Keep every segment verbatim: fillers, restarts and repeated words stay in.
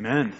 Amen.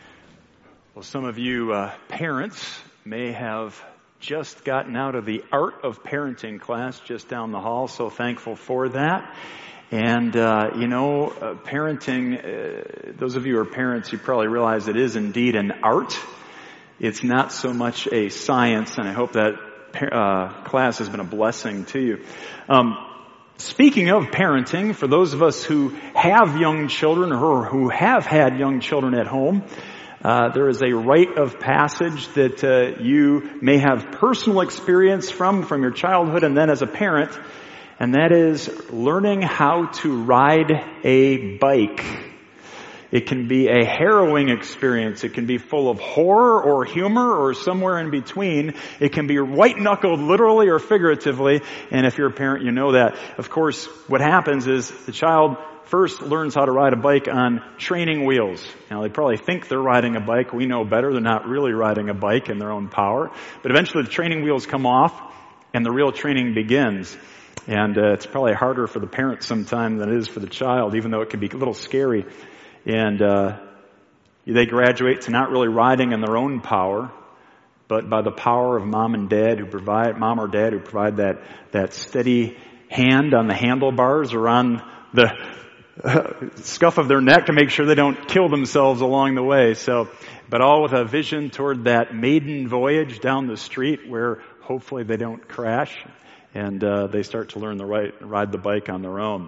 Well, some of you uh, parents may have just gotten out of the Art of Parenting class just down the hall, so thankful for that. And, uh, you know, uh, parenting, uh, those of you who are parents, you probably realize it is indeed an art. It's not so much a science, and I hope that uh, class has been a blessing to you. Um, Speaking of parenting, for those of us who have young children or who have had young children at home, uh, there is a rite of passage that uh, you may have personal experience from, from your childhood and then as a parent, and that is learning how to ride a bike. It can be a harrowing experience. It can be full of horror or humor or somewhere in between. It can be white-knuckled literally or figuratively. And if you're a parent, you know that. Of course, what happens is the child first learns how to ride a bike on training wheels. Now, they probably think they're riding a bike. We know better. They're not really riding a bike in their own power. But eventually the training wheels come off and the real training begins. And uh, it's probably harder for the parent sometimes than it is for the child, even though it can be a little scary. And uh, they graduate to not really riding in their own power, but by the power of mom and dad who provide, mom or dad who provide that, that steady hand on the handlebars or on the uh, scuff of their neck to make sure they don't kill themselves along the way. So, but all with a vision toward that maiden voyage down the street where hopefully they don't crash and uh, they start to learn to ride, ride the bike on their own.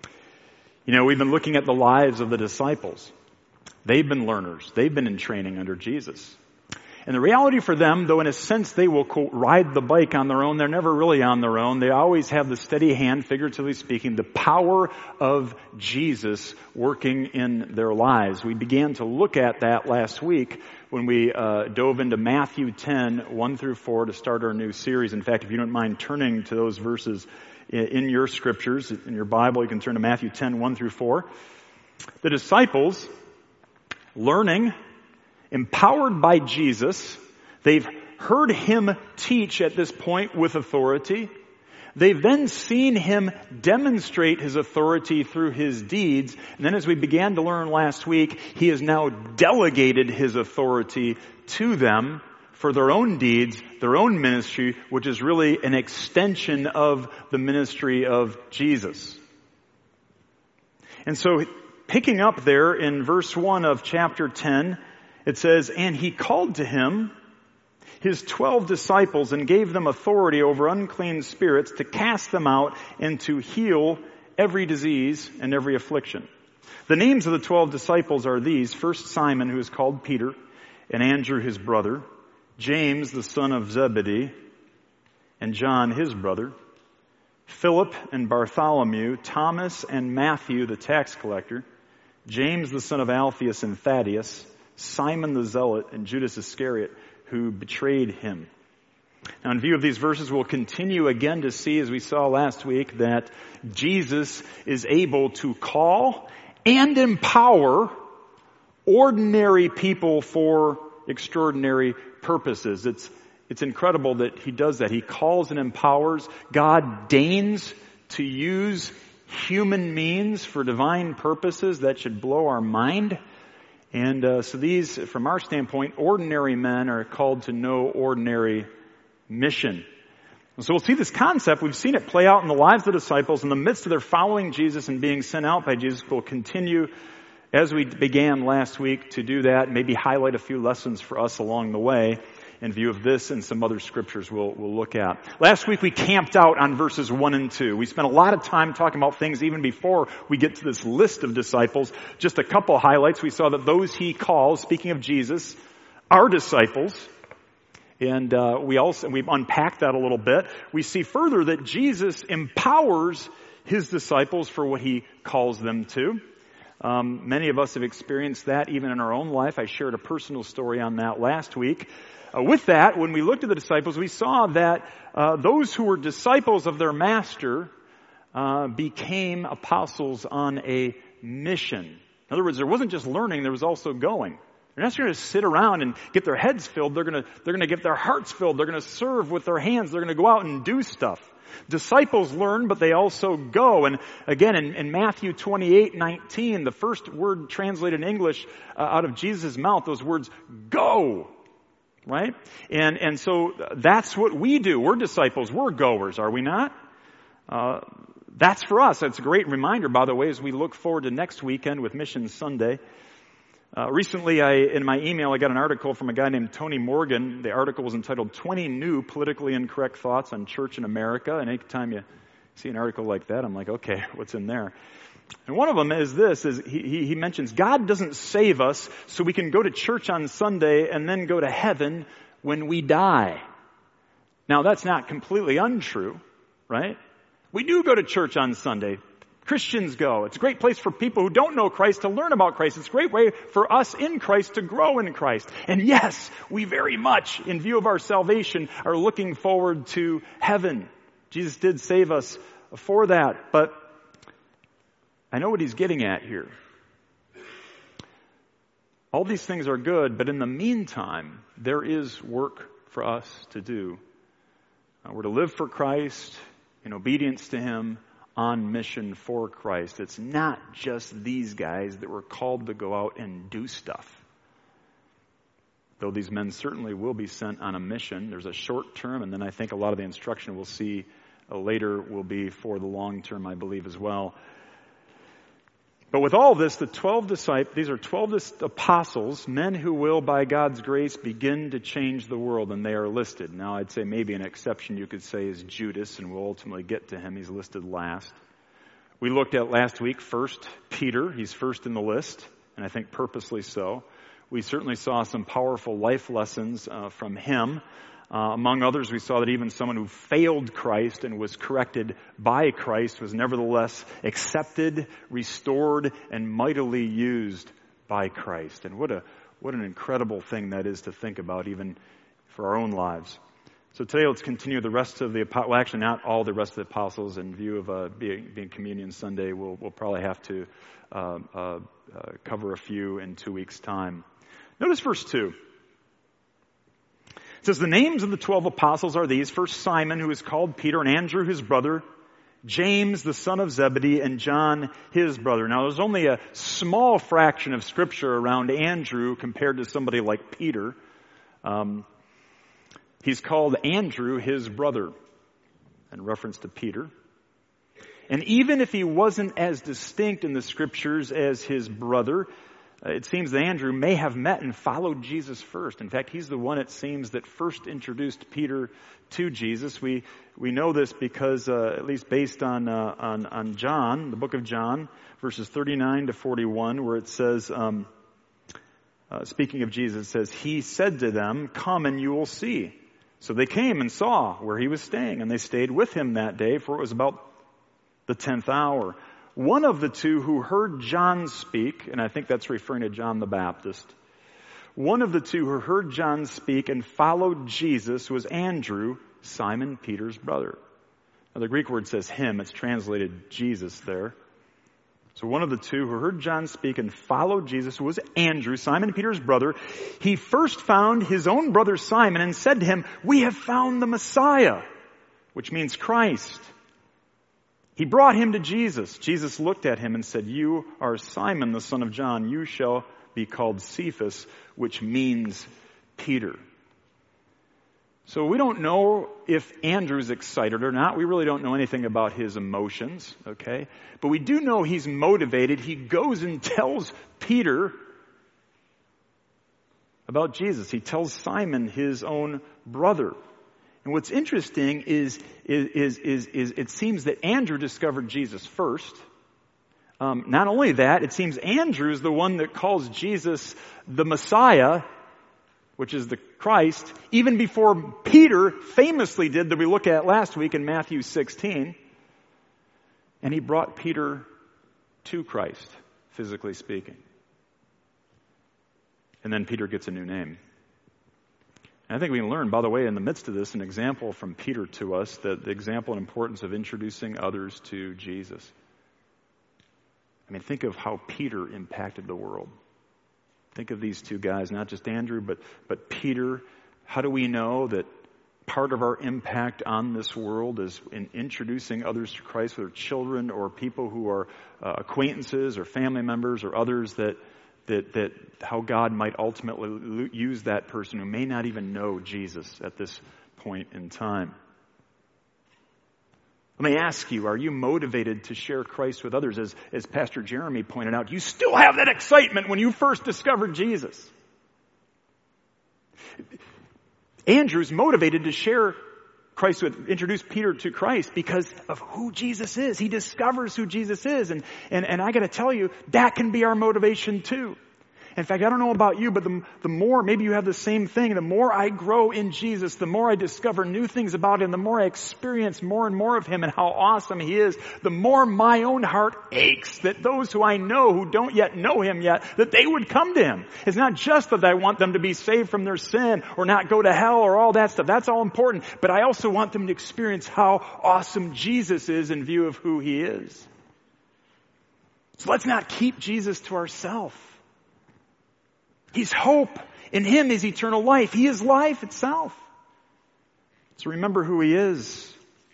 You know, we've been looking at the lives of the disciples. They've been learners. They've been in training under Jesus. And the reality for them, though in a sense they will, quote, ride the bike on their own, they're never really on their own. They always have the steady hand, figuratively speaking, the power of Jesus working in their lives. We began to look at that last week when we uh, dove into Matthew ten, one through four to start our new series. In fact, if you don't mind turning to those verses in your scriptures, in your Bible, you can turn to Matthew ten, one through four. The disciples, learning, empowered by Jesus, they've heard him teach at this point with authority. They've then seen him demonstrate his authority through his deeds. And then as we began to learn last week, he has now delegated his authority to them for their own deeds, their own ministry, which is really an extension of the ministry of Jesus. And so, picking up there in verse one of chapter ten, it says, "And he called to him his twelve disciples and gave them authority over unclean spirits to cast them out and to heal every disease and every affliction." The names of the twelve disciples are these. First, Simon, who is called Peter, and Andrew, his brother, James, the son of Zebedee, and John, his brother, Philip and Bartholomew, Thomas and Matthew, the tax collector, James, the son of Alphaeus and Thaddeus, Simon the Zealot, and Judas Iscariot, who betrayed him. Now, in view of these verses, we'll continue again to see, as we saw last week, that Jesus is able to call and empower ordinary people for extraordinary purposes. It's, it's incredible that he does that. He calls and empowers. God deigns to use human means for divine purposes that should blow our mind. And uh, so these, from our standpoint, ordinary men are called to no ordinary mission. And so we'll see this concept. We've seen it play out in the lives of the disciples in the midst of their following Jesus and being sent out by Jesus. We'll continue as we began last week to do that, maybe highlight a few lessons for us along the way in view of this and some other scriptures we'll, we'll look at. Last week we camped out on verses one and two. We spent a lot of time talking about things even before we get to this list of disciples. Just a couple highlights. We saw that those he calls, speaking of Jesus, are disciples. And uh, we also, we've unpacked that a little bit. We see further that Jesus empowers his disciples for what he calls them to. Um, many of us have experienced that even in our own life. I shared a personal story on that last week. Uh, with that, when we looked at the disciples, we saw that uh, those who were disciples of their master uh, became apostles on a mission. In other words, there wasn't just learning, there was also going. They're not just going to sit around and get their heads filled. They're going to, they're going to get their hearts filled. They're going to serve with their hands. They're going to go out and do stuff. Disciples learn, but they also go. And again, in, in Matthew twenty-eight nineteen, the first word translated in English uh, out of Jesus' mouth, those words, go. Right? And, and so that's what we do. We're disciples. We're goers, are we not? Uh, that's for us. That's a great reminder, by the way, as we look forward to next weekend with Mission Sunday. Uh, recently, I, in my email, I got an article from a guy named Tony Morgan. The article was entitled twenty New Politically Incorrect Thoughts on Church in America. And anytime you see an article like that, I'm like, okay, what's in there? And one of them is this, is he, he, he mentions God doesn't save us so we can go to church on Sunday and then go to heaven when we die. Now, that's not completely untrue, right? We do go to church on Sunday. Christians go. It's a great place for people who don't know Christ to learn about Christ. It's a great way for us in Christ to grow in Christ. And yes, we very much, in view of our salvation, are looking forward to heaven. Jesus did save us for that. But I know what he's getting at here. All these things are good, but in the meantime, there is work for us to do. Uh, we're to live for Christ in obedience to him, on mission for Christ. It's not just these guys that were called to go out and do stuff. Though these men certainly will be sent on a mission. There's a short term, and then I think a lot of the instruction we'll see uh, later will be for the long term, I believe, as well. But with all this, the twelve disciples, these are twelve apostles, men who will, by God's grace, begin to change the world, and they are listed. Now, I'd say maybe an exception you could say is Judas, and we'll ultimately get to him. He's listed last. We looked at last week, first, Peter. He's first in the list, and I think purposely so. We certainly saw some powerful life lessons uh, from him. Uh, among others, we saw that even someone who failed Christ and was corrected by Christ was nevertheless accepted, restored, and mightily used by Christ. And what a what an incredible thing that is to think about, even for our own lives. So today, let's continue the rest of the well, actually not all the rest of the apostles. In view of uh, being, being Communion Sunday, we'll we'll probably have to uh, uh, uh, cover a few in two weeks' time. Notice verse two. It says, the names of the twelve apostles are these. First, Simon, who is called Peter, and Andrew, his brother, James, the son of Zebedee, and John, his brother. Now, there's only a small fraction of Scripture around Andrew compared to somebody like Peter. Um, he's called Andrew, his brother, in reference to Peter. And even if he wasn't as distinct in the Scriptures as his brother, it seems that Andrew may have met and followed Jesus first. In fact, he's the one, it seems, that first introduced Peter to Jesus. We we know this because, uh, at least based on, uh, on on John, the book of John, verses thirty-nine to forty-one, where it says, um, uh, speaking of Jesus, it says, he said to them, come and you will see. So they came and saw where he was staying, and they stayed with him that day, for it was about the tenth hour. One of the two who heard John speak, and I think that's referring to John the Baptist, one of the two who heard John speak and followed Jesus was Andrew, Simon Peter's brother. Now the Greek word says him, it's translated Jesus there. So one of the two who heard John speak and followed Jesus was Andrew, Simon Peter's brother. He first found his own brother Simon and said to him, we have found the Messiah, which means Christ. He brought him to Jesus. Jesus looked at him and said, you are Simon, the son of John. You shall be called Cephas, which means Peter. So we don't know if Andrew's excited or not. We really don't know anything about his emotions, okay? But we do know he's motivated. He goes and tells Peter about Jesus. He tells Simon, his own brother. And what's interesting is, is, is, is, is it seems that Andrew discovered Jesus first. Um, not only that, it seems Andrew is the one that calls Jesus the Messiah, which is the Christ, even before Peter famously did that we looked at last week in Matthew sixteen. And he brought Peter to Christ, physically speaking. And then Peter gets a new name. And I think we can learn, by the way, in the midst of this, an example from Peter to us, that the example and importance of introducing others to Jesus. I mean, think of how Peter impacted the world. Think of these two guys, not just Andrew, but, but Peter. How do we know that part of our impact on this world is in introducing others to Christ, whether children or people who are uh, acquaintances or family members or others, that, that, that how God might ultimately use that person who may not even know Jesus at this point in time. Let me ask you, are you motivated to share Christ with others? As, as Pastor Jeremy pointed out, you still have that excitement when you first discovered Jesus. Andrew's motivated to share Christ with, introduce Peter to Christ because of who Jesus is. He discovers who Jesus is. And, and, and I got to tell you, that can be our motivation too. In fact, I don't know about you, but the, the more, maybe you have the same thing, the more I grow in Jesus, the more I discover new things about Him, the more I experience more and more of Him and how awesome He is, the more my own heart aches that those who I know who don't yet know Him yet, that they would come to Him. It's not just that I want them to be saved from their sin or not go to hell or all that stuff. That's all important. But I also want them to experience how awesome Jesus is in view of who He is. So let's not keep Jesus to ourselves. He's hope. In Him is eternal life. He is life itself. So remember who He is.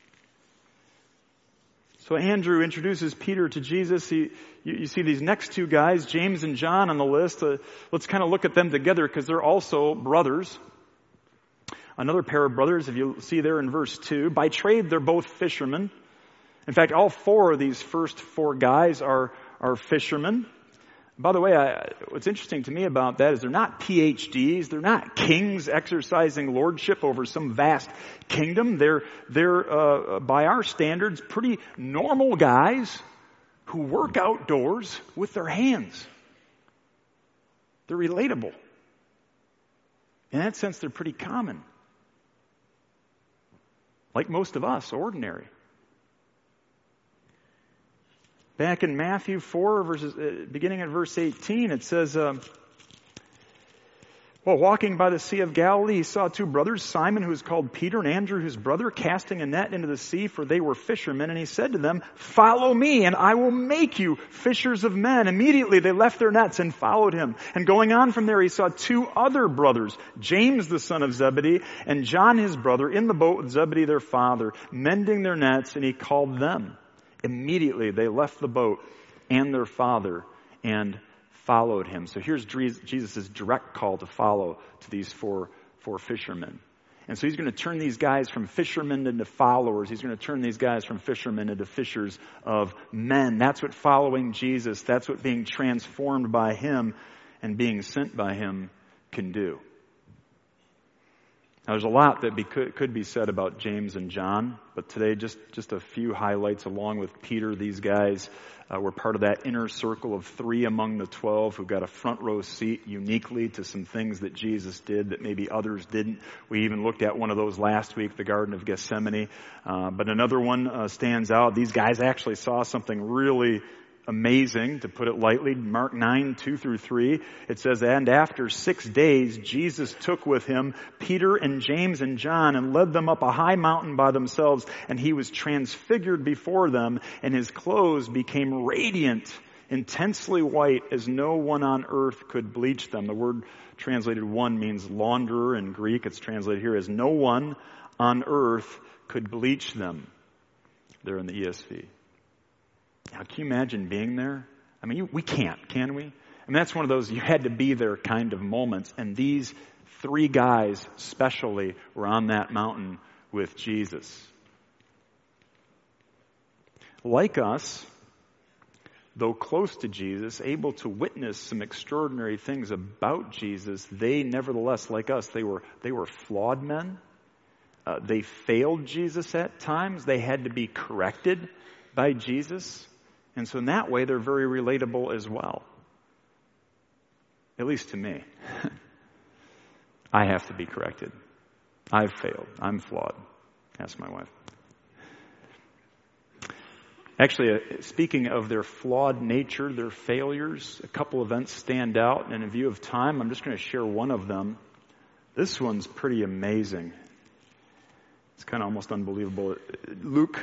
So Andrew introduces Peter to Jesus. He, you, you see these next two guys, James and John on the list. Uh, let's kind of look at them together because they're also brothers. Another pair of brothers, if you see there in verse two. By trade, they're both fishermen. In fact, all four of these first four guys are, are fishermen. By the way, I, what's interesting to me about that is they're not P H Ds. They're not kings exercising lordship over some vast kingdom. They're, they're uh, by our standards, pretty normal guys who work outdoors with their hands. They're relatable. In that sense, they're pretty common. Like most of us, ordinary. Back in Matthew four, verses, uh, beginning at verse eighteen, it says, uh, while walking by the Sea of Galilee, he saw two brothers, Simon, who is called Peter, and Andrew, his brother, casting a net into the sea, for they were fishermen. And he said to them, follow me, and I will make you fishers of men. Immediately they left their nets and followed him. And going on from there, he saw two other brothers, James, the son of Zebedee, and John, his brother, in the boat with Zebedee, their father, mending their nets, and he called them. Immediately they left the boat and their father and followed him. So here's Jesus' direct call to follow to these four, four fishermen. And so he's going to turn these guys from fishermen into followers. He's going to turn these guys from fishermen into fishers of men. That's what following Jesus, that's what being transformed by Him and being sent by Him can do. Now, there's a lot that be, could, could be said about James and John, but today just, just a few highlights along with Peter. These guys uh, were part of that inner circle of three among the twelve who got a front row seat uniquely to some things that Jesus did that maybe others didn't. We even looked at one of those last week, the Garden of Gethsemane. Uh, but another one uh, stands out. These guys actually saw something really amazing, to put it lightly. Mark nine, two through three. It says, and after six days, Jesus took with him Peter and James and John and led them up a high mountain by themselves. And he was transfigured before them, and his clothes became radiant, intensely white, as no one on earth could bleach them. The word translated one means launderer in Greek. It's translated here as no one on earth could bleach them. There in the E S V. Now, can you imagine being there? I mean, you, we can't, can we? I mean, that's one of those you had to be there kind of moments. And these three guys, especially, were on that mountain with Jesus. Like us, though close to Jesus, able to witness some extraordinary things about Jesus, they nevertheless, like us, they were they were flawed men. Uh, they failed Jesus at times. They had to be corrected by Jesus. And so in that way, they're very relatable as well. At least to me. I have to be corrected. I've failed. I'm flawed. Ask my wife. Actually, uh, speaking of their flawed nature, their failures, a couple events stand out. And in view of time, I'm just going to share one of them. This one's pretty amazing. It's kind of almost unbelievable. Luke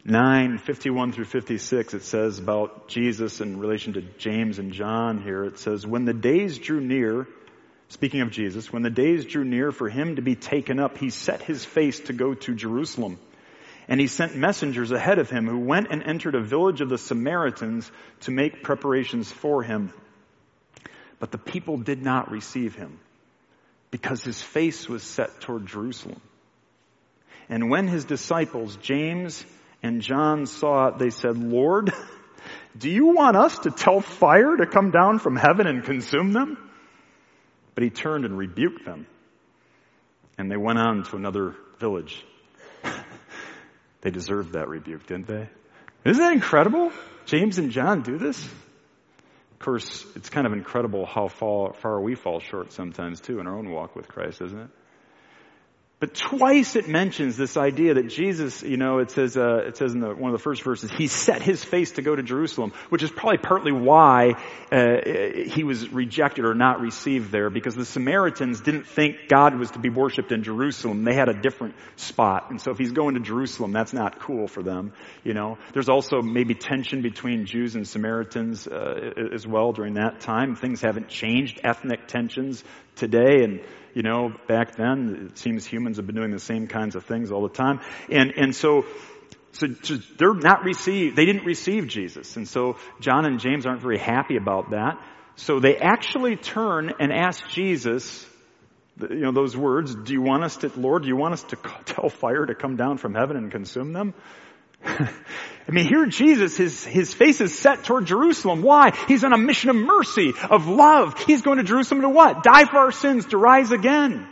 nine, fifty-one through fifty-six, it says about Jesus in relation to James and John here. It says, when the days drew near, speaking of Jesus, when the days drew near for him to be taken up, he set his face to go to Jerusalem. And he sent messengers ahead of him who went and entered a village of the Samaritans to make preparations for him. But the people did not receive him because his face was set toward Jerusalem. And when his disciples, James and John, saw it, they said, Lord, do you want us to tell fire to come down from heaven and consume them? But he turned and rebuked them. And they went on to another village. They deserved that rebuke, didn't they? Isn't that incredible? James and John do this? Of course, it's kind of incredible how far, far we fall short sometimes, too, in our own walk with Christ, isn't it? But twice it mentions this idea that Jesus, you know, it says, uh, it says in the, one of the first verses, he set his face to go to Jerusalem, which is probably partly why uh, he was rejected or not received there, because the Samaritans didn't think God was to be worshipped in Jerusalem. They had a different spot. And so if he's going to Jerusalem, that's not cool for them, you know. There's also maybe tension between Jews and Samaritans uh, as well during that time. Things haven't changed, ethnic tensions today, and you know, back then, it seems humans have been doing the same kinds of things all the time. And, and so, so, so they're not received, they didn't receive Jesus. And so John and James aren't very happy about that. So they actually turn and ask Jesus, you know, those words, do you want us to, Lord, do you want us to tell fire to come down from heaven and consume them? I mean, here Jesus, his, his face is set toward Jerusalem. Why? He's on a mission of mercy, of love. He's going to Jerusalem to what? Die for our sins, to rise again.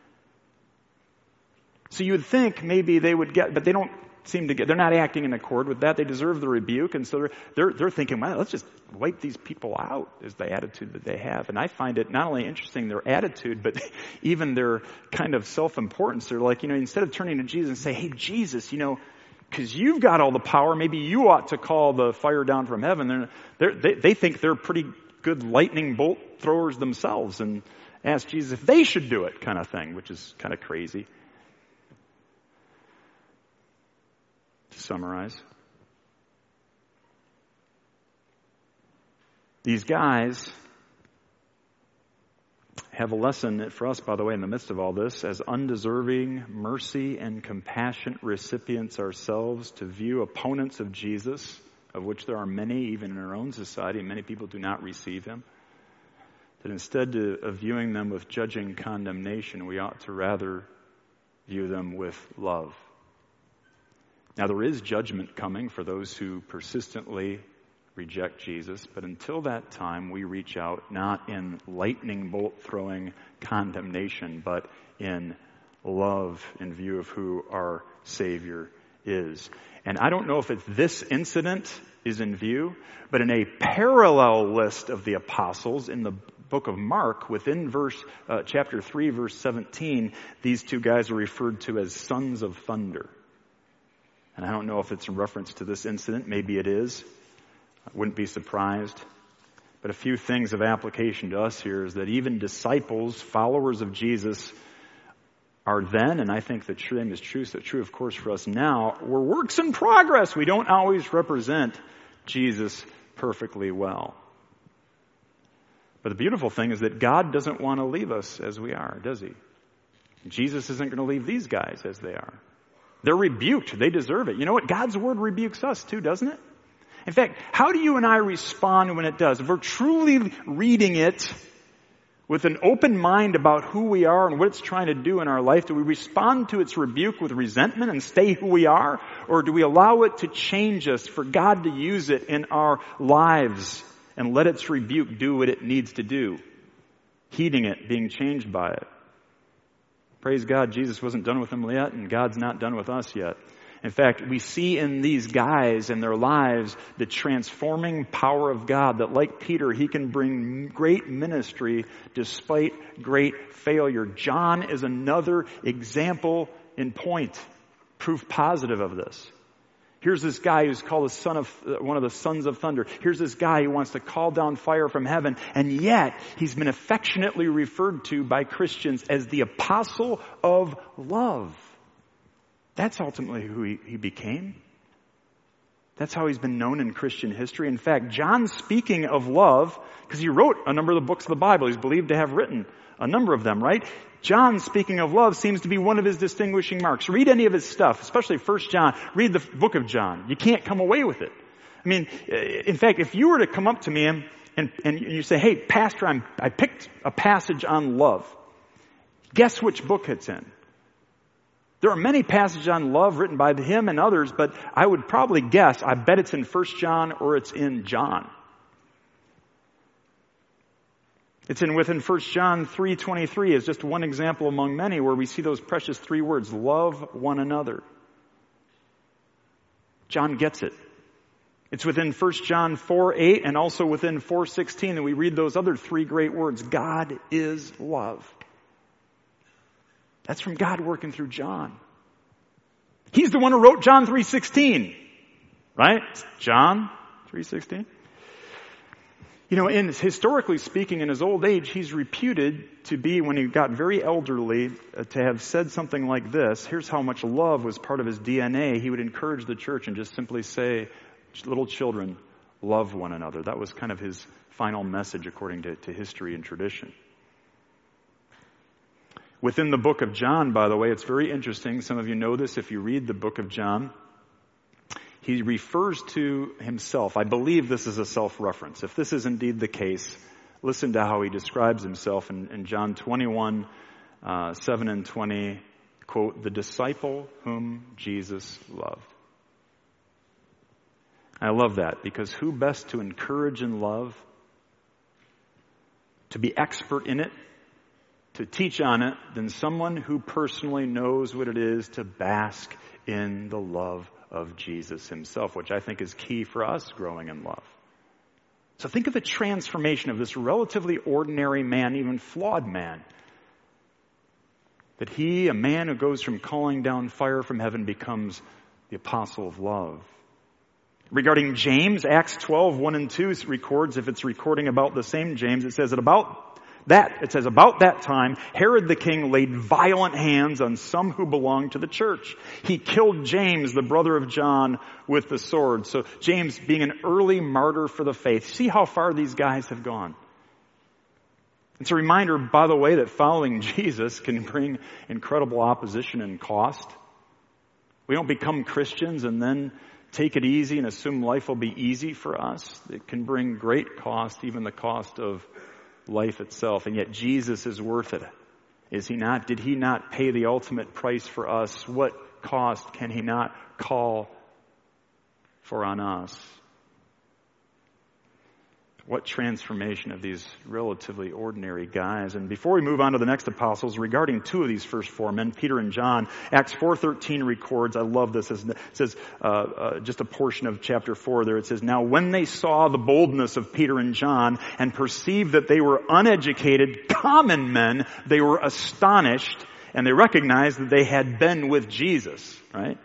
So you would think maybe they would get, but they don't seem to get, they're not acting in accord with that. They deserve the rebuke. And so they're, they're, they're thinking, well, let's just wipe these people out, is the attitude that they have. And I find it not only interesting, their attitude, but even their kind of self-importance. They're like, you know, instead of turning to Jesus and say, hey, Jesus, you know, because you've got all the power, maybe you ought to call the fire down from heaven. They're, they're, they they think they're pretty good lightning bolt throwers themselves and ask Jesus if they should do it, kind of thing, which is kind of crazy. To summarize, these guys have a lesson for us, by the way, in the midst of all this, as undeserving mercy and compassionate recipients ourselves, to view opponents of Jesus, of which there are many, even in our own society, many people do not receive him, that instead of viewing them with judging condemnation, we ought to rather view them with love. Now, there is judgment coming for those who persistently reject Jesus, but until that time we reach out not in lightning bolt throwing condemnation, but in love in view of who our Savior is. And I don't know if it's this incident is in view, but in a parallel list of the apostles in the book of Mark, within verse uh, chapter three, verse seventeen, these two guys are referred to as sons of thunder. And I don't know if it's in reference to this incident. Maybe it is. I wouldn't be surprised. But a few things of application to us here is that even disciples, followers of Jesus, are then, and I think the same is true, so true of course for us now, we're works in progress. We don't always represent Jesus perfectly well. But the beautiful thing is that God doesn't want to leave us as we are, does he? Jesus isn't going to leave these guys as they are. They're rebuked. They deserve it. You know what? God's word rebukes us too, doesn't it? In fact, how do you and I respond when it does? If we're truly reading it with an open mind about who we are and what it's trying to do in our life, do we respond to its rebuke with resentment and stay who we are? Or do we allow it to change us, for God to use it in our lives and let its rebuke do what it needs to do? Heeding it, being changed by it. Praise God, Jesus wasn't done with them yet, and God's not done with us yet. In fact, we see in these guys and their lives the transforming power of God, that like Peter, he can bring great ministry despite great failure. John is another example in point, proof positive of this. Here's this guy who's called the son of uh, one of the sons of thunder. Here's this guy who wants to call down fire from heaven, and yet he's been affectionately referred to by Christians as the apostle of love. That's ultimately who he, he became. That's how he's been known in Christian history. In fact, John, speaking of love, because he wrote a number of the books of the Bible, he's believed to have written a number of them, right? John, speaking of love, seems to be one of his distinguishing marks. Read any of his stuff, especially First John. Read the book of John. You can't come away with it. I mean, in fact, if you were to come up to me and, and, and you say, hey, Pastor, I'm, I picked a passage on love. Guess which book it's in? There are many passages on love written by him and others, but I would probably guess, I bet it's in First John or it's in John. It's in within First John three twenty-three is just one example among many where we see those precious three words, love one another. John gets it. It's within First John four eight and also within four sixteen that we read those other three great words, God is love. That's from God working through John. He's the one who wrote John three sixteen, right? John three sixteen. You know, in historically speaking, in his old age, he's reputed to be, when he got very elderly, uh, to have said something like this. Here's how much love was part of his D N A. He would encourage the church and just simply say, little children, love one another. That was kind of his final message according to, to history and tradition. Within the book of John, by the way, it's very interesting. Some of you know this if you read the book of John. He refers to himself. I believe this is a self-reference. If this is indeed the case, listen to how he describes himself in, in John twenty-one, uh, seven and twenty. Quote, the disciple whom Jesus loved. I love that because who best to encourage and love, to be expert in it, to teach on it, than someone who personally knows what it is to bask in the love of Jesus himself, which I think is key for us growing in love. So think of the transformation of this relatively ordinary man, even flawed man, that he, a man who goes from calling down fire from heaven, becomes the apostle of love. Regarding James, Acts twelve, one and two records, if it's recording about the same James, it says that about that, it says about that time, Herod the king laid violent hands on some who belonged to the church. He killed James, the brother of John, with the sword. So James being an early martyr for the faith. See how far these guys have gone. It's a reminder, by the way, that following Jesus can bring incredible opposition and cost. We don't become Christians and then take it easy and assume life will be easy for us. It can bring great cost, even the cost of life itself. And yet Jesus is worth it. Is he not? Did he not pay the ultimate price for us? What cost can he not call for on us? What transformation of these relatively ordinary guys. And before we move on to the next apostles, regarding two of these first four men, Peter and John, Acts four thirteen records, I love this, it says uh, uh, just a portion of chapter four there, it says, now when they saw the boldness of Peter and John and perceived that they were uneducated, common men, they were astonished, and they recognized that they had been with Jesus, right?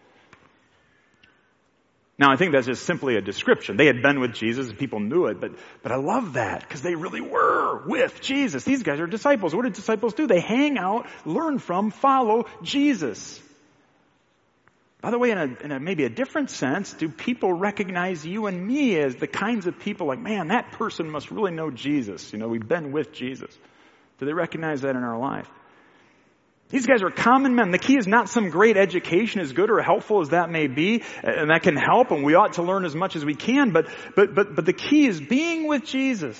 Now, I think that's just simply a description. They had been with Jesus, and people knew it, but, but I love that, because they really were with Jesus. These guys are disciples. What did disciples do? They hang out, learn from, follow Jesus. By the way, in a, in a maybe a different sense, do people recognize you and me as the kinds of people like, man, that person must really know Jesus. You know, we've been with Jesus. Do they recognize that in our life? These guys are common men. The key is not some great education, as good or helpful as that may be, and that can help, and we ought to learn as much as we can, but, but, but, but the key is being with Jesus.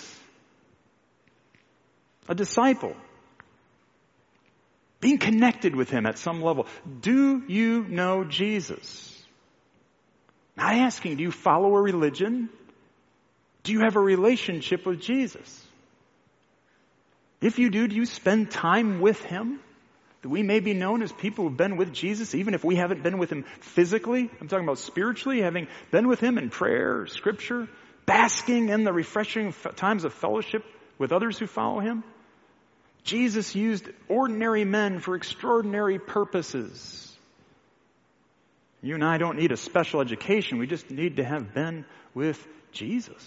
A disciple. Being connected with him at some level. Do you know Jesus? Not asking, do you follow a religion? Do you have a relationship with Jesus? If you do, do you spend time with him? That we may be known as people who've been with Jesus, even if we haven't been with him physically. I'm talking about spiritually, having been with him in prayer, scripture, basking in the refreshing times of fellowship with others who follow him. Jesus used ordinary men for extraordinary purposes. You and I don't need a special education. We just need to have been with Jesus.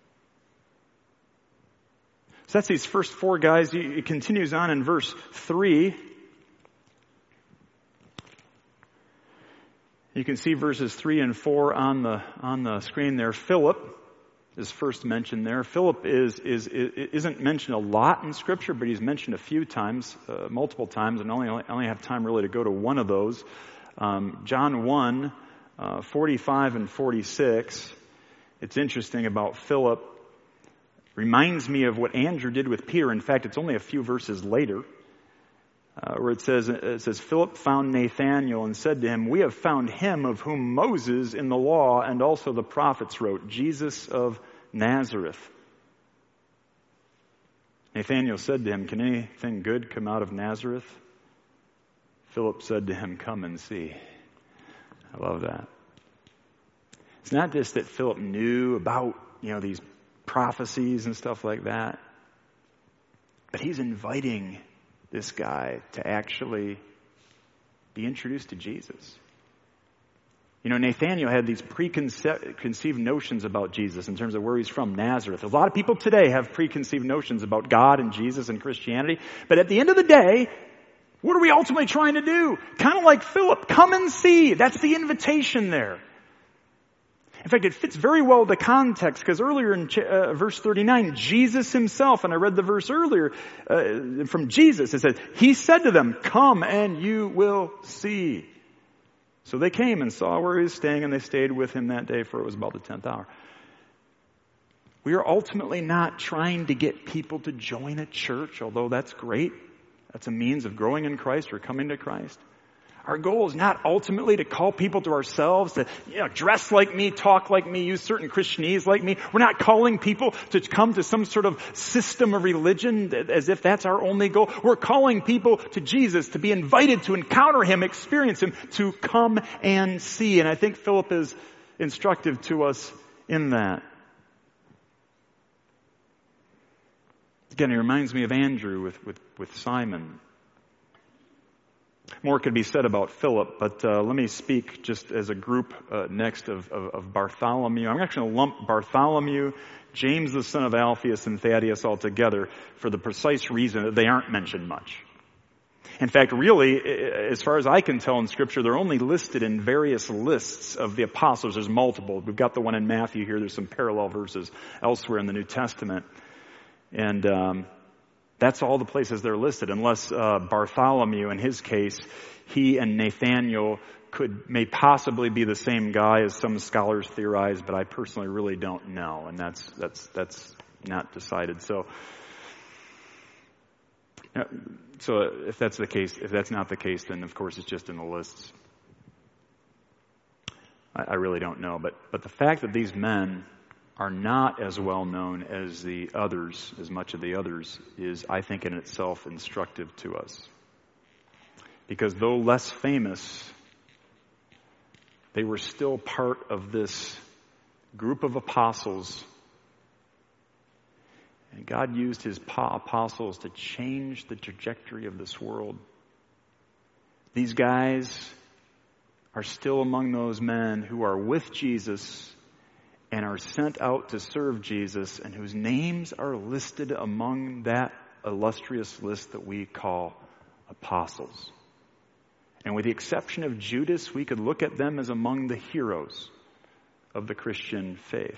So that's these first four guys. It continues on in verse three. You can see verses three and four on the on the screen there. Philip is first mentioned there. Philip is is, is isn't mentioned a lot in Scripture, but he's mentioned a few times, uh, multiple times, and only only have time really to go to one of those. Um, John one, uh, forty-five and forty-six. It's interesting about Philip. Reminds me of what Andrew did with Peter. In fact, it's only a few verses later. Uh, where it says, it says, Philip found Nathanael and said to him, "We have found him of whom Moses in the law and also the prophets wrote, Jesus of Nazareth." Nathanael said to him, "Can anything good come out of Nazareth?" Philip said to him, "Come and see." I love that. It's not just that Philip knew about, you know, these prophecies and stuff like that, but he's inviting this guy to actually be introduced to Jesus. You know, Nathanael had these preconceived notions about Jesus in terms of where he's from, Nazareth. A lot of people today have preconceived notions about God and Jesus and Christianity. But at the end of the day, what are we ultimately trying to do? Kind of like Philip, come and see. That's the invitation there. In fact, it fits very well the context, because earlier in uh, verse thirty-nine, Jesus himself, and I read the verse earlier uh, from Jesus, it says, he said to them, "Come and you will see." So they came and saw where he was staying, and they stayed with him that day, for it was about the tenth hour. We are ultimately not trying to get people to join a church, although that's great. That's a means of growing in Christ or coming to Christ. Our goal is not ultimately to call people to ourselves, to, you know, dress like me, talk like me, use certain Christianese like me. We're not calling people to come to some sort of system of religion as if that's our only goal. We're calling people to Jesus, to be invited to encounter him, experience him, to come and see. And I think Philip is instructive to us in that. Again, he reminds me of Andrew with, with, with Simon. More could be said about Philip, but uh, let me speak just as a group uh, next of, of, of Bartholomew. I'm actually going to lump Bartholomew, James the son of Alphaeus, and Thaddeus all together for the precise reason that they aren't mentioned much. In fact, really, as far as I can tell in Scripture, they're only listed in various lists of the apostles. There's multiple. We've got the one in Matthew here. There's some parallel verses elsewhere in the New Testament. And um that's all the places they're listed, unless uh, Bartholomew, in his case, he and Nathanael could may possibly be the same guy, as some scholars theorize, but I personally really don't know, and that's that's that's not decided. So, so if that's the case, if that's not the case, then of course it's just in the lists. I, I really don't know, but but the fact that these men are not as well known as the others, as much of the others, is, I think, in itself instructive to us. Because though less famous, they were still part of this group of apostles. And God used his apostles to change the trajectory of this world. These guys are still among those men who are with Jesus and are sent out to serve Jesus, and whose names are listed among that illustrious list that we call apostles. And with the exception of Judas, we could look at them as among the heroes of the Christian faith.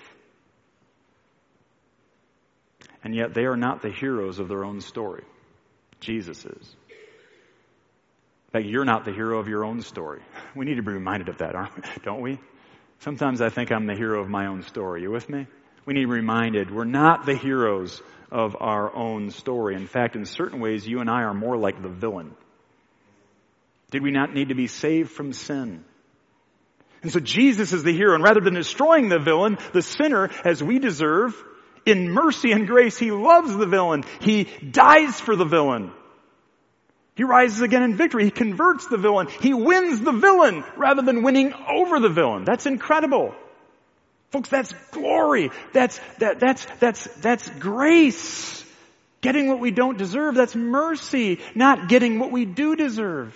And yet they are not the heroes of their own story. Jesus is. In fact, you're not the hero of your own story. We need to be reminded of that, don't we? Sometimes I think I'm the hero of my own story. You with me? We need to be reminded we're not the heroes of our own story. In fact, in certain ways, you and I are more like the villain. Did we not need to be saved from sin? And so Jesus is the hero, and rather than destroying the villain, the sinner, as we deserve, in mercy and grace, he loves the villain. He dies for the villain. He rises again in victory. He converts the villain. He wins the villain rather than winning over the villain. That's incredible. Folks, that's glory. That's, that, that's, that's, that's grace. Getting what we don't deserve, that's mercy. Not getting what we do deserve.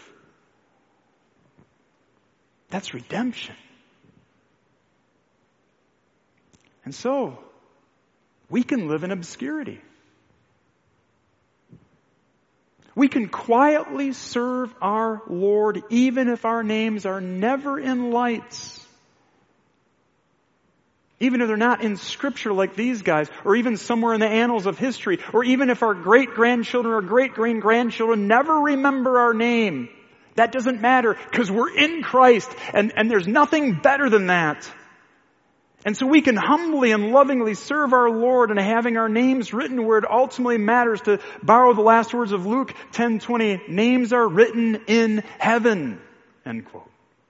That's redemption. And so, we can live in obscurity. We can quietly serve our Lord even if our names are never in lights. Even if they're not in Scripture like these guys, or even somewhere in the annals of history, or even if our great-grandchildren or great-great-grandchildren never remember our name. That doesn't matter, because we're in Christ, and, and there's nothing better than that. And so we can humbly and lovingly serve our Lord and having our names written where it ultimately matters. To borrow the last words of Luke ten twenty, names are written in heaven, end quote.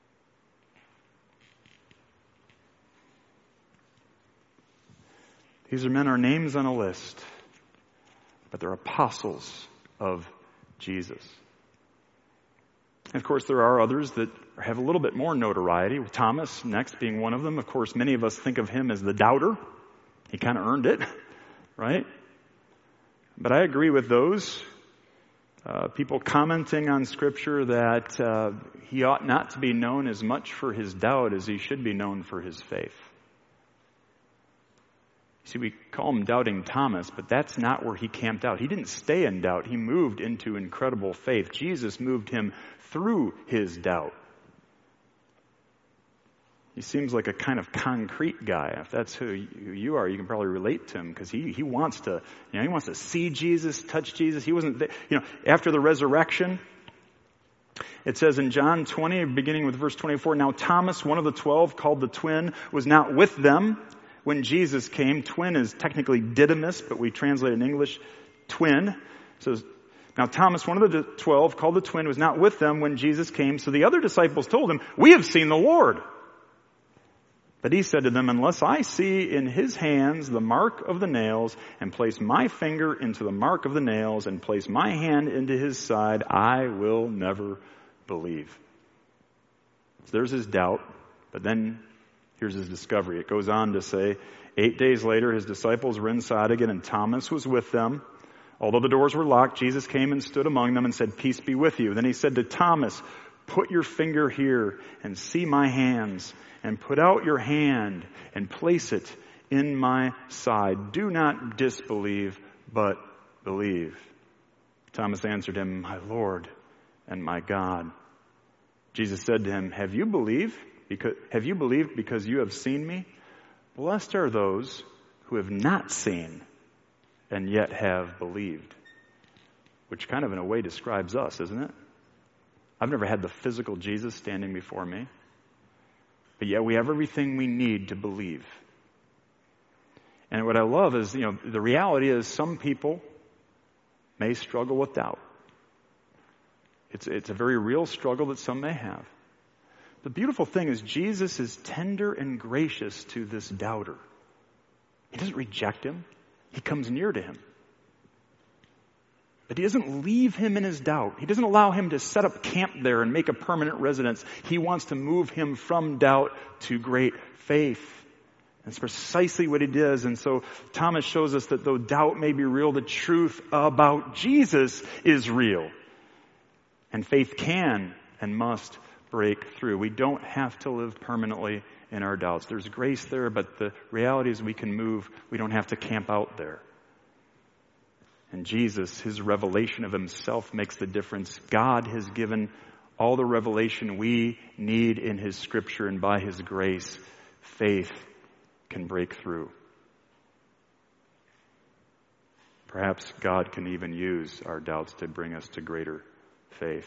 These are men, our names on a list, but they're apostles of Jesus. And of course, there are others that have a little bit more notoriety. Thomas, next, being one of them. Of course, many of us think of him as the doubter. He kind of earned it, right? But I agree with those uh, people commenting on Scripture that uh, he ought not to be known as much for his doubt as he should be known for his faith. See, we call him Doubting Thomas, but that's not where he camped out. He didn't stay in doubt. He moved into incredible faith. Jesus moved him through his doubt. He seems like a kind of concrete guy. If that's who you are, you can probably relate to him, because he, he wants to, you know, he wants to see Jesus, touch Jesus. He wasn't there, you know, after the resurrection. It says in John twenty, beginning with verse twenty-four, now Thomas, one of the twelve, called the twin, was not with them when Jesus came. Twin is technically Didymus, but we translate in English twin. So now Thomas, one of the twelve, called the twin, was not with them when Jesus came. So the other disciples told him, we have seen the Lord. But he said to them, unless I see in his hands the mark of the nails, and place my finger into the mark of the nails, and place my hand into his side, I will never believe. So there's his doubt, but then here's his discovery. It goes on to say, eight days later, his disciples were inside again, and Thomas was with them. Although the doors were locked, Jesus came and stood among them and said, peace be with you. Then he said to Thomas, put your finger here and see my hands, and put out your hand and place it in my side. Do not disbelieve, but believe. Thomas answered him, my Lord and my God. Jesus said to him, have you believed? Because, have you believed because you have seen me? Blessed are those who have not seen and yet have believed. Which kind of in a way describes us, isn't it? I've never had the physical Jesus standing before me. But yet we have everything we need to believe. And what I love is, you know, the reality is some people may struggle with doubt. It's, it's a very real struggle that some may have. The beautiful thing is Jesus is tender and gracious to this doubter. He doesn't reject him. He comes near to him. But he doesn't leave him in his doubt. He doesn't allow him to set up camp there and make a permanent residence. He wants to move him from doubt to great faith. That's precisely what he does. And so Thomas shows us that though doubt may be real, the truth about Jesus is real. And faith can and must break through. We don't have to live permanently in our doubts. There's grace there, but the reality is we can move. We don't have to camp out there. And Jesus, his revelation of himself makes the difference. God has given all the revelation we need in his Scripture, and by his grace, faith can break through. Perhaps God can even use our doubts to bring us to greater faith.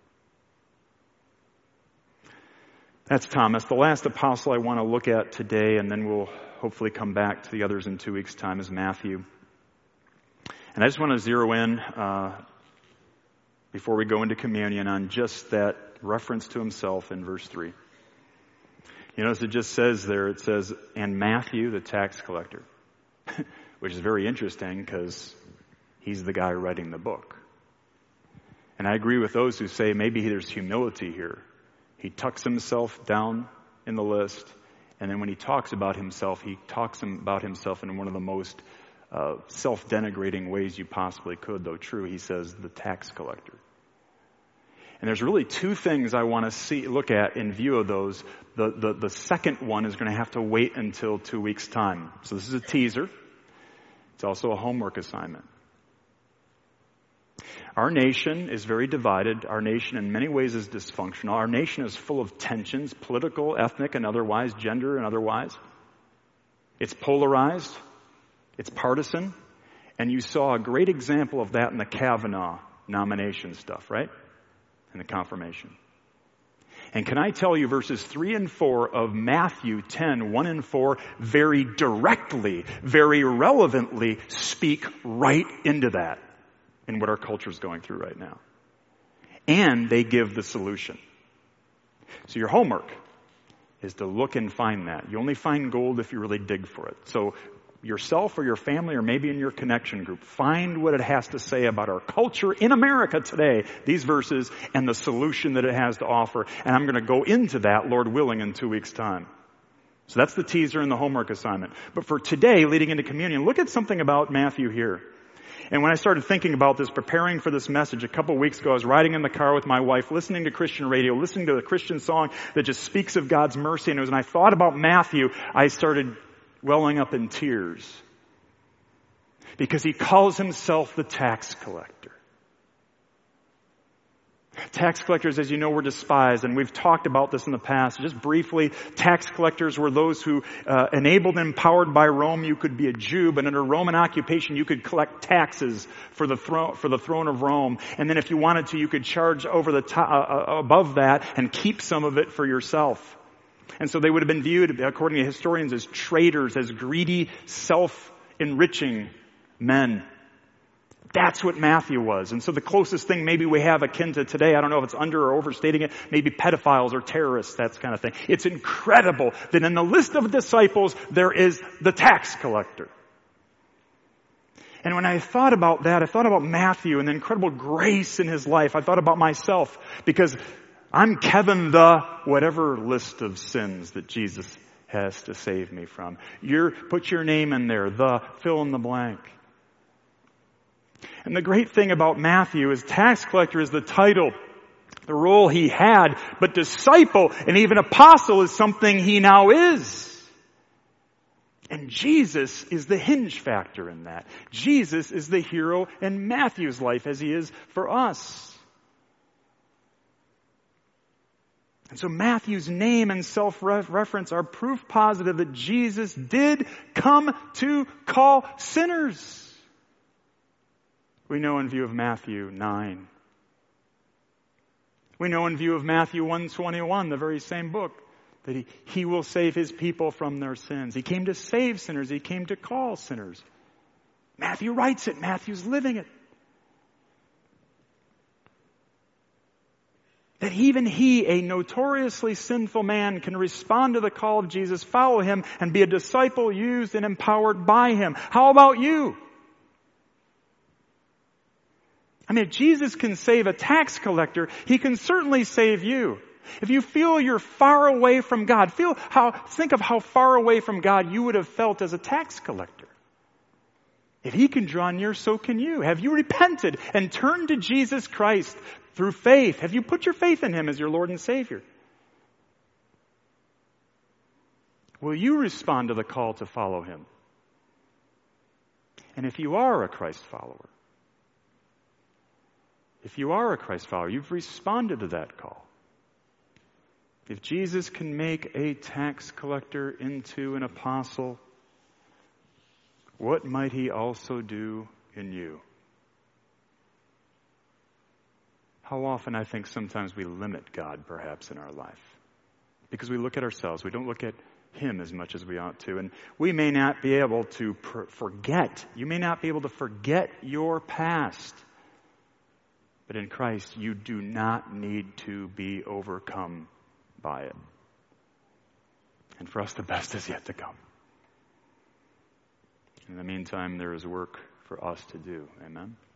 That's Thomas. The last apostle I want to look at today, and then we'll hopefully come back to the others in two weeks' time, is Matthew. And I just want to zero in uh, before we go into communion on just that reference to himself in verse three. You notice it just says there, it says, and Matthew, the tax collector, which is very interesting because he's the guy writing the book. And I agree with those who say maybe there's humility here. He tucks himself down in the list, and then when he talks about himself, he talks about himself in one of the most uh, self-denigrating ways you possibly could, though true. He says, the tax collector. And there's really two things I want to see, look at in view of those. The, the, the second one is going to have to wait until two weeks' time. So this is a teaser. It's also a homework assignment. Our nation is very divided. Our nation in many ways is dysfunctional. Our nation is full of tensions, political, ethnic, and otherwise, gender and otherwise. It's polarized. It's partisan. And you saw a great example of that in the Kavanaugh nomination stuff, right? In the confirmation. And can I tell you verses three and four of Matthew ten, one and four, very directly, very relevantly speak right into that in what our culture is going through right now. And they give the solution. So your homework is to look and find that. You only find gold if you really dig for it. So yourself or your family or maybe in your connection group, find what it has to say about our culture in America today, these verses, and the solution that it has to offer. And I'm going to go into that, Lord willing, in two weeks' time. So that's the teaser and the homework assignment. But for today, leading into communion, look at something about Matthew here. And when I started thinking about this, preparing for this message a couple weeks ago, I was riding in the car with my wife, listening to Christian radio, listening to a Christian song that just speaks of God's mercy. And it was when I thought about Matthew, I started welling up in tears. Because he calls himself the tax collector. Tax collectors, as you know, were despised, and we've talked about this in the past. Just briefly, tax collectors were those who, uh, enabled and empowered by Rome, you could be a Jew, but under Roman occupation, you could collect taxes for the throne, for the throne of Rome. And then if you wanted to, you could charge over the top, uh, above that and keep some of it for yourself. And so they would have been viewed, according to historians, as traitors, as greedy, self-enriching men. That's what Matthew was. And so the closest thing maybe we have akin to today, I don't know if it's under or overstating it, maybe pedophiles or terrorists, that kind of thing. It's incredible that in the list of disciples, there is the tax collector. And when I thought about that, I thought about Matthew and the incredible grace in his life. I thought about myself, because I'm Kevin the whatever list of sins that Jesus has to save me from. You're, put your name in there, the fill in the blank. And the great thing about Matthew is tax collector is the title, the role he had, but disciple and even apostle is something he now is. And Jesus is the hinge factor in that. Jesus is the hero in Matthew's life as he is for us. And so Matthew's name and self-reference are proof positive that Jesus did come to call sinners. We know in view of Matthew nine. We know in view of Matthew one twenty-one, the very same book, that he, he will save his people from their sins. He came to save sinners. He came to call sinners. Matthew writes it. Matthew's living it. That even he, a notoriously sinful man, can respond to the call of Jesus, follow him, and be a disciple used and empowered by him. How about you? I mean, if Jesus can save a tax collector, he can certainly save you. If you feel you're far away from God, feel how, think of how far away from God you would have felt as a tax collector. If he can draw near, so can you. Have you repented and turned to Jesus Christ through faith? Have you put your faith in him as your Lord and Savior? Will you respond to the call to follow him? And if you are a Christ follower, if you are a Christ follower, you've responded to that call. If Jesus can make a tax collector into an apostle, what might he also do in you? How often I think sometimes we limit God perhaps in our life because we look at ourselves. We don't look at him as much as we ought to. And we may not be able to per- forget. You may not be able to forget your past. But in Christ, you do not need to be overcome by it. And for us, the best is yet to come. In the meantime, there is work for us to do. Amen.